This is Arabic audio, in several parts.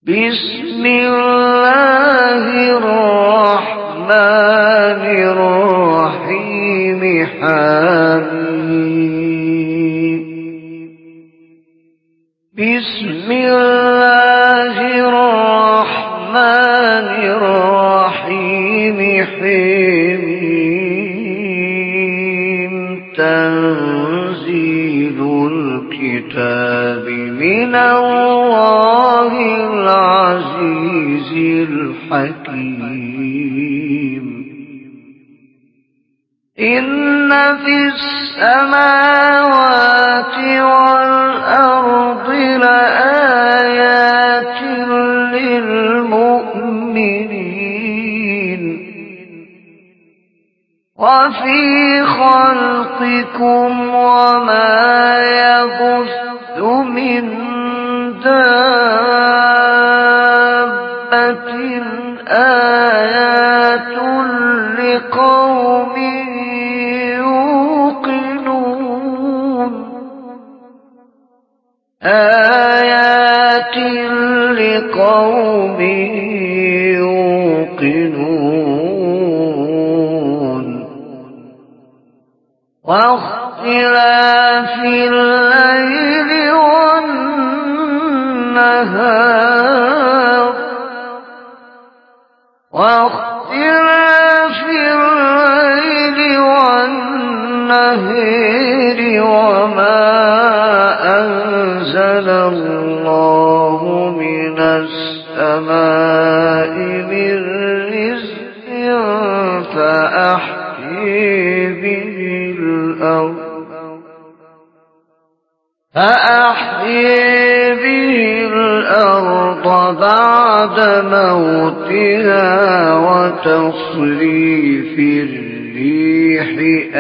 بسم الله الرحمن الرحيم حميم بسم الله الرحمن الرحيم حميم تنزيل الكتاب من الله العزيز الحكيم إن في السماوات والأرض لآيات للمؤمنين وفي خلقكم وما يبث من دابة آيات لقوم يوقنون آيات لقوم يوقنون واختلاف الليل والنهار واختلاف الليل والنهار وما أنزل الله من السماء من رزق فأحيي به الأرض بعد موتها وتصريف الريح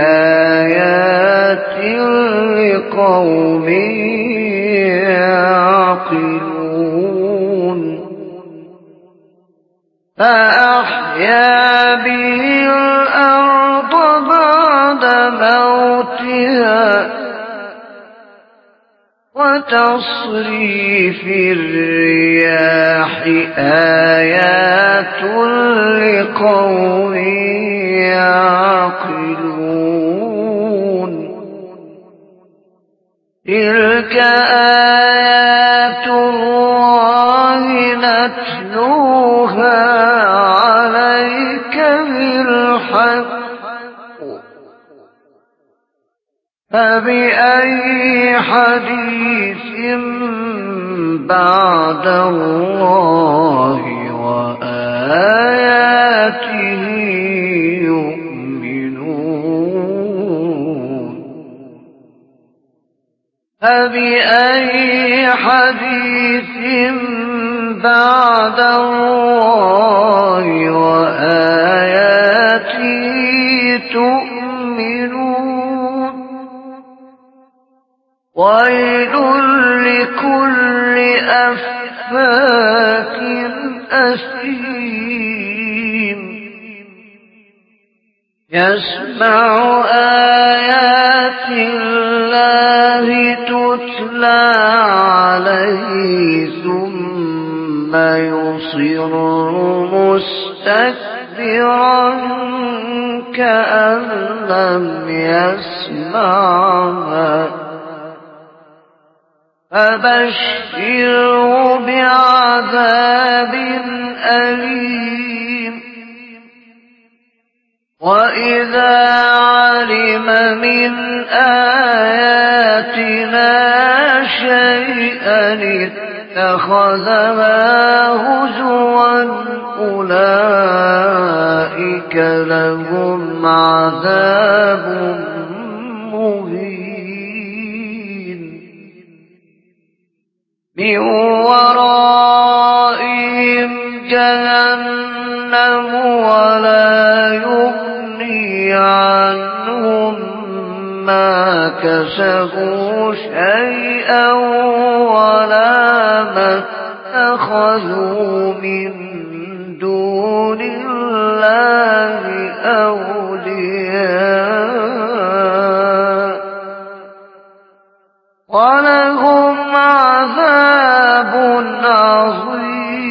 آيات لقوم يعقلون فأحيا به الأرض بعد موتها وتصريف الرياح آيات لقوم يعقلون تلك آيات الله نتلوها عليك بالحق فبأي حديث بعد الله وآياته يؤمنون فبأي حديث بعد الله وآياته تؤمنون ويل لكل أفاك أثيم يسمع آيات الله تتلى عليه ثم يصر مستكبرا كأن لم يسمعها فبشره بعذاب أليم وإذا علم من آياتنا شيئا اتخذها هزوا أولئك لهم عذاب مهين من ورائهم جهنم ولا يغني عنهم ما كسبوا شيئا ولا ما اتخذوا من دون الله أولياء ولهم عذاب عظيم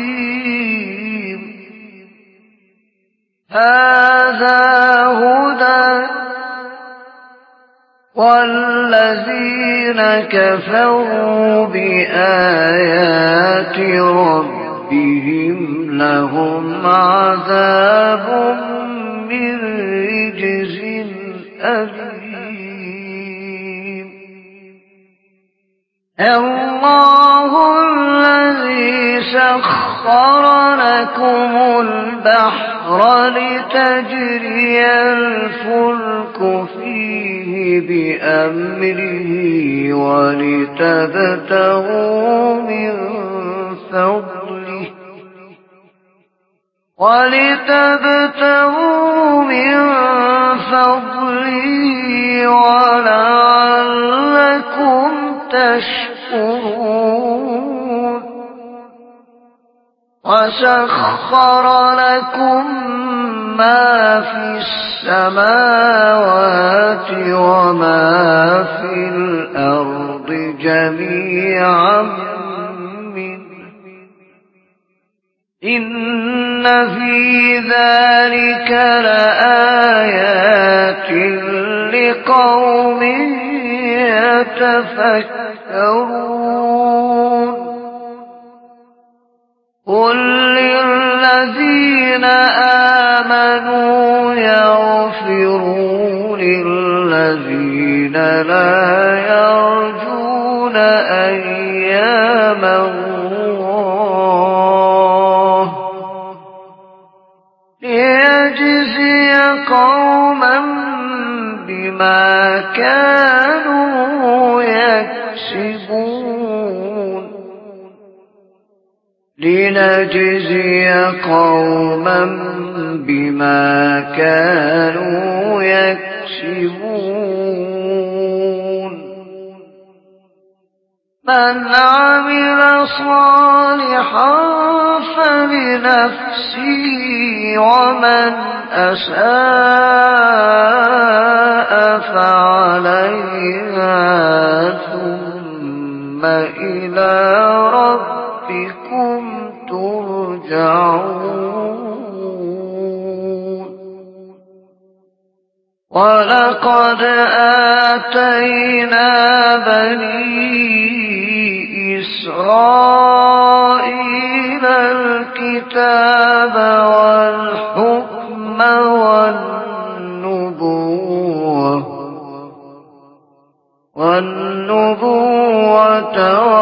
هَٰذَا هُدًى وَالَّذِينَ كَفَرُوا بِآيَاتِ رَبِّهِمْ لَهُمْ عَذَابٌ مِّن رِّجْزٍ أَلِيمٌ اللَّهُ الَّذِي سَخَّرَ لَكُمُ الْبَحْرَ لِتَجْرِيَ الْفُلْكُ فِيهِ بِأَمْرِهِ وَلِتَبْتَغُوا مِن فَضْلِهِ وَلَعَلَّكُمْ تَشْكُرُونَ وَسَخَّرَ لَكُم مَّا فِي السَّمَاوَاتِ وَمَا فِي الْأَرْضِ جَمِيعًا مِّنْهُ ۚ إِنَّ فِي ذَٰلِكَ لَآيَاتٍ لِّقَوْمٍ يَتَفَكَّرُونَ قُل لِّلَّذِينَ آمَنُوا يَغْفِرُوا لِلَّذِينَ لَا يَرْجُونَ أَيَّامَ اللَّهِ لِيَجْزِيَ قَوْمًا بِمَا كَانُوا يَكْسِبُونَ لِنَجْزِيَ قَوْمًا بِمَا كَانُوا يَكْسِبُونَ مَنْ عَمِلَ صَالِحًا فَلِنَفْسِهِ وَمَنْ أَسَاءَ فَعَلَيْهَا ثُمَّ إِلَىٰ رَبِّكُمْ تُرْجَعُونَ وَلَقَدْ آتَيْنَا بَنِي إِسْرَائِيلَ الْكِتَابَ وَالْحُكْمَ وَالنُّبُوَّةَ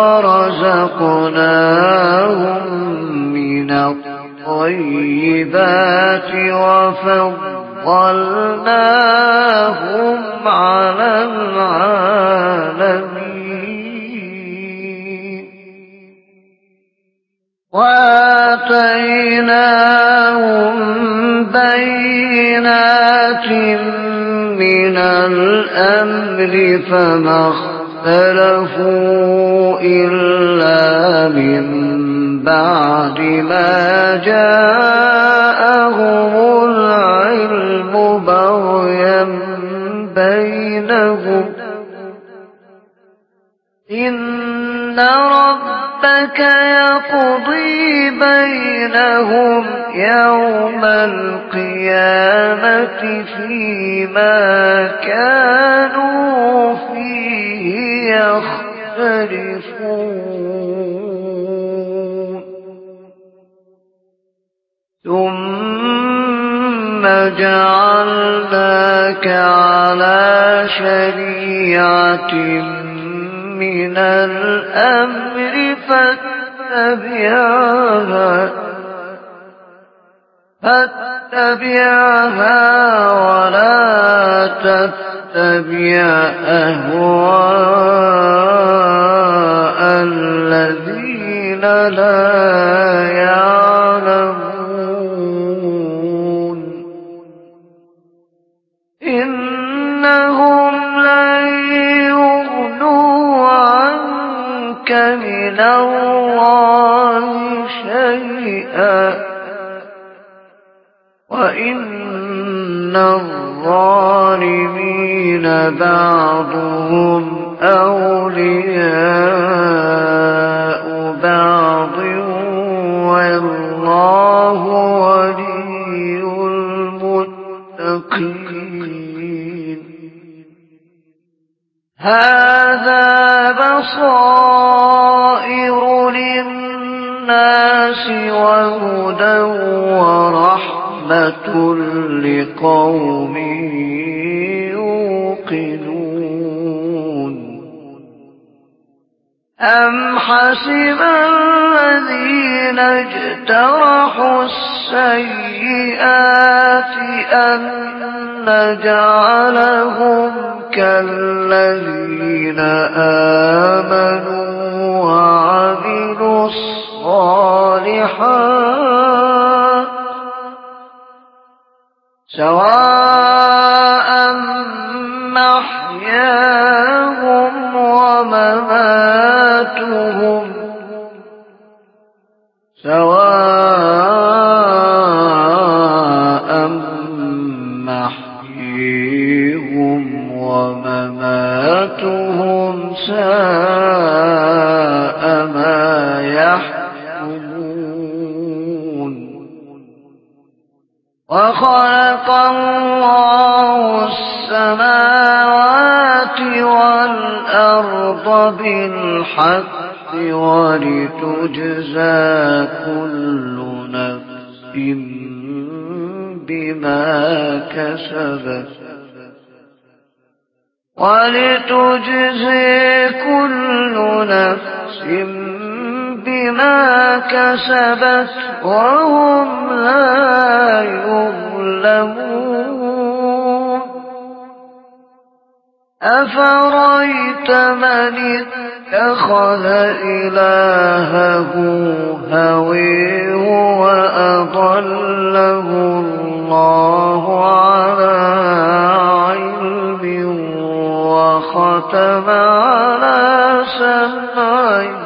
وَرَزَقْنَاهُم مِّنَ الطَّيِّبَاتِ وَفَضَّلْنَاهُمْ عَلَى الْعَالَمِينَ وَآتَيْنَاهُم بَيِّنَاتٍ مِّنَ الْأَمْرِ فَمَا اخْتَلَفُوا إِلَّا مِن بَعْدِ مَا جَاءَهُمُ الْعِلْمُ بَغْيًا بَيْنَهُمْ ۚ إِنَّ رَبَّكَ يَقْضِي بَيْنَهُمْ يَوْمَ الْقِيَامَةِ فِيمَا كَانُوا فِيهِ يَخْتَلِفُونَ ثُمَّ جَعَلْنَاكَ عَلَىٰ شَرِيعَةٍ مِّنَ الْأَمْرِ فاتبعها ولا تتبع أهواء الذين لا يعلمون إنهم لن يغنوا عنك من الله شيئا وَإِنَّ الظَّالِمِينَ بَعْضُهُمْ أَوْلِيَاءُ بَعْضٍ وَاللَّهُ وَلِيُّ الْمُتَّقِينَ هذا بصائر للناس وهدى ورحمة لقوم يوقنون أم حسب الذين اجترحوا السيئات أن نجعلهم كالذين آمنوا وعملوا الصالحات سواء محياهم ومماتهم ساء ما يحكمون وخلق الله السماوات والأرض بالحق ولتجزى كل نفس بما كسبت وهم لا يظلمون أفرأيت من اتخذ إلهه هويه وأضله الله على علم وختم على سمعه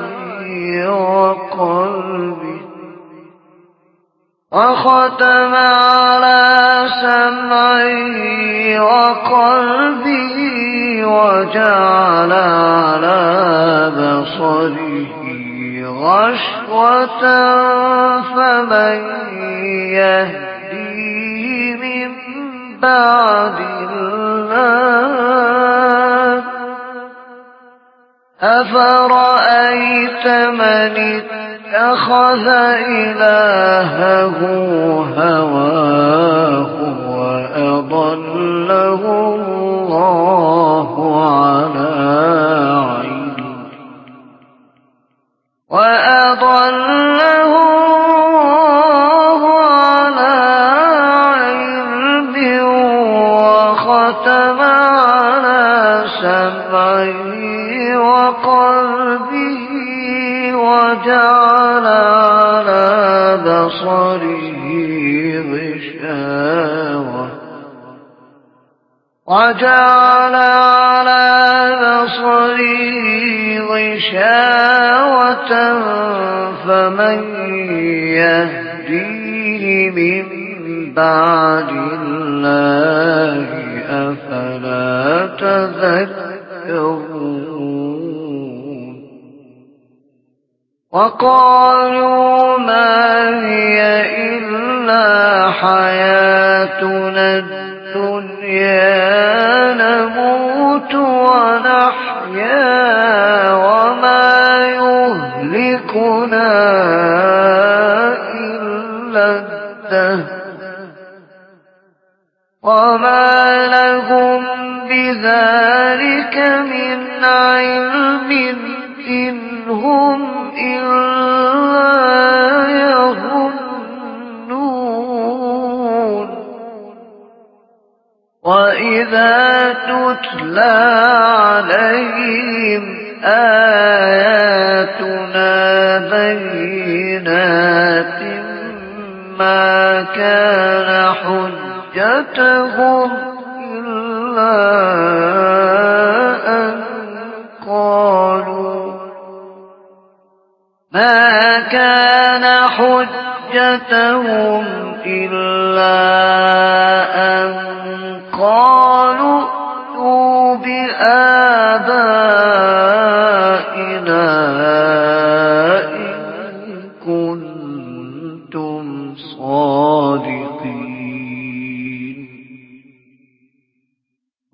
وقلبه وجعل على بصره غشوة فمن يهديه من بعد الله أفرأيت من اتخذ إلهه هواه وأضله الله على علم وختم على سمعه وقلبه وجعل على بصره غشاوة فمن يهديه من بعد الله أفلا تذكرون وقالوا ما هي إلا حياتنا الدنيا نموت ونحيا وما يهلكنا إلا الدهر وما لهم بذلك من علم إن هم إلا يظنون وإذا تتلى عليهم آياتنا بينات ما كان حجتهم إلا أن قالوا ائتوا بآبائنا إن كنتم صادقين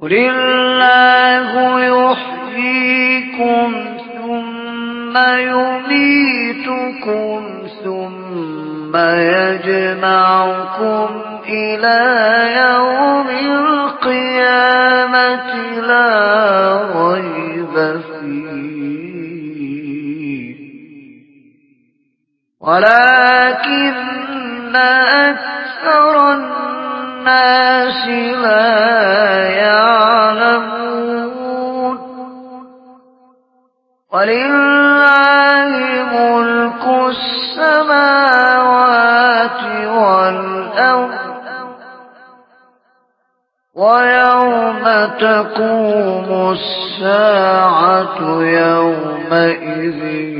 قل الله يحييكم ثم يميتكم ثم يجمعكم إلى يوم القيامة لا ريب فيه ولكن أكثر الناس لا يعلمون ولله ملك السماوات والأرض ويوم تقوم الساعة يومئذ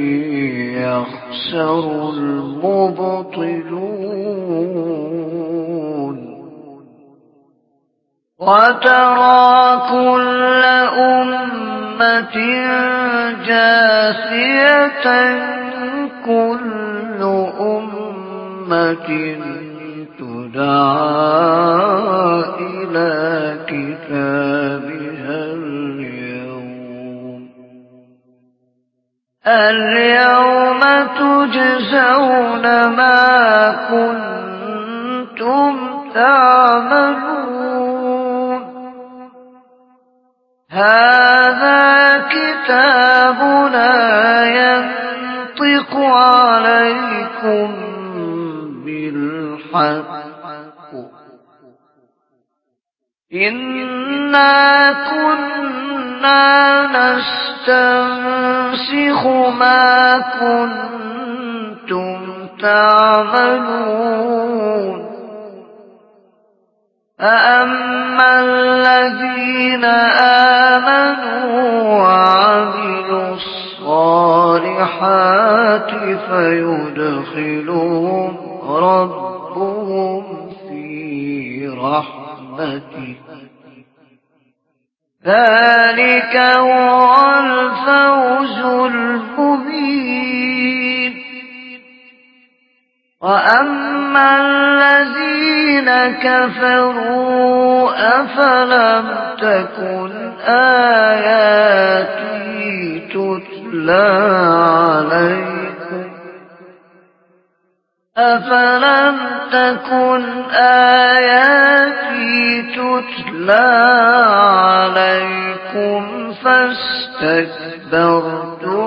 يخسر المبطلون وترى كل أمة جاثية كل أمة تدعى إلى كتابها اليوم تجزون ما كنتم تعملون هذا كتابنا ينطق عليكم بالحق إنا كنا نستنسخ ما كنتم تعملون فأما الذين آمنوا وعملوا الصالحات فيدخلهم ربهم في رحمته ذلك هو الفوز المبين وأما الذين كفروا أفلم تكن آياتي تتلى عليكم فاستكبرتم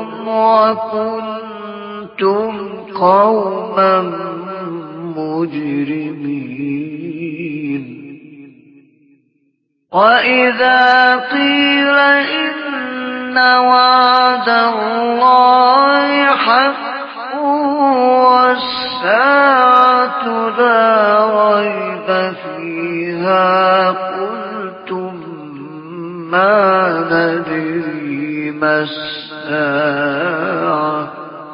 وكنتم قوما مجرمين وإذا قيل إن وعد الله حق والساعة لا ريب فيها قلتم ما ندري ما الساعة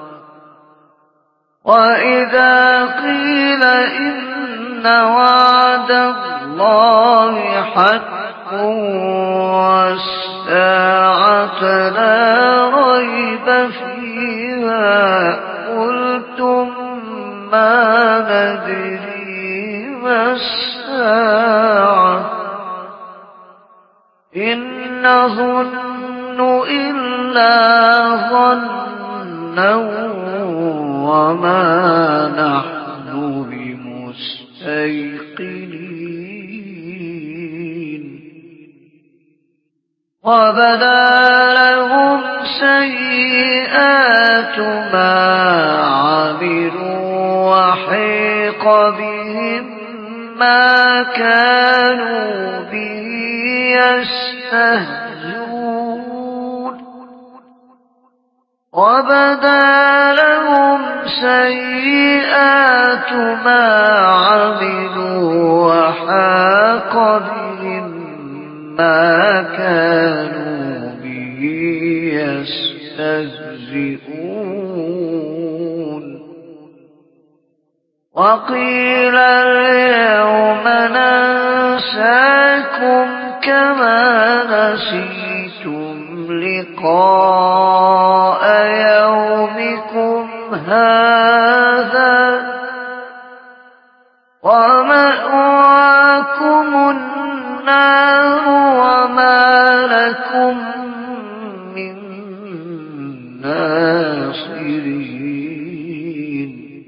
وإذا قيل إن وعد الله حق والساعة لا ريب فيها قلتم ما ندري ما الساعة إن نظن إلا ظنا وما نحن بمستيقنين وبدا لهم سيئات ما عملوا وحيق بهم ما كانوا به يستهزئون وبدا لهم سيئات ما عملوا وحاق بهم ما كانوا به يستهزئون وقيل اليوم ننساكم كما نسيتم لقاء يومكم هذا ومأواكم النار وما لكم من ناصرين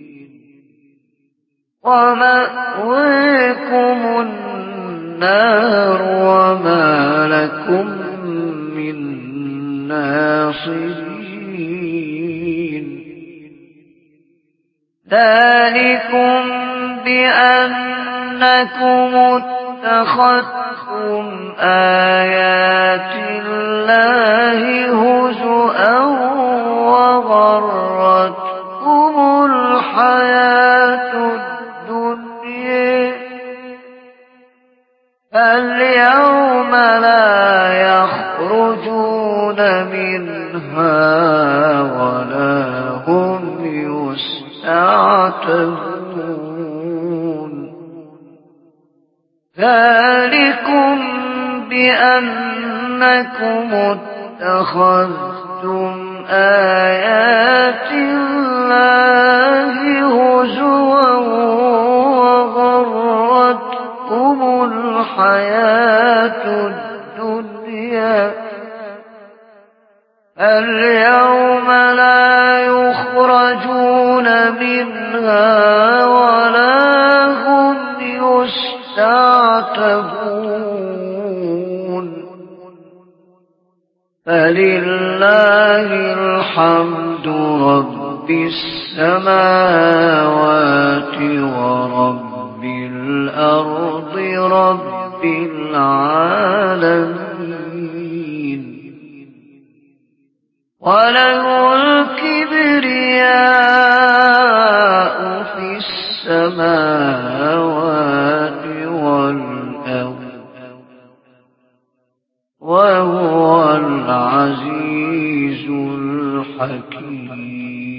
ومأويكم النار وما لكم من ناصرين ذلكم بأنكم اتخذتم آيات الله هزؤا وغرتكم الحياة الدنيا فاليوم لا يخرجون منها ولا هم يستعتبون ذلكم بأنكم اتخذتم آيات الله هزوا وغرتكم الحياة الدنيا اليوم لا يخرجون منها ولا هم يستعتبون فلله الحمد رب السماوات ورب الأرض رب العالمين وله الكبرياء في السماوات والأرض وهو العزيز الحكيم